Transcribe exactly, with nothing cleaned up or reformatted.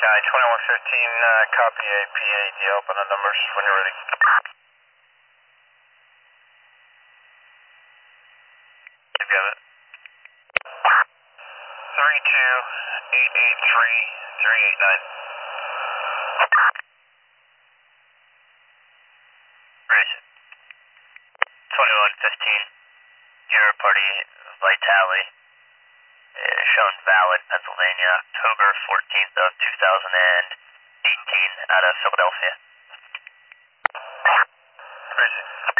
nine, twenty-one fifteen, uh, copy A P A, do you open the numbers when you're ready? You got it. three two eight eight three three eight nine. Bridge. twenty-one fifteen, your party Vitale, uh, shown valid, Pennsylvania, October fourteenth of two thousand eighteen, out of Philadelphia. Bridge.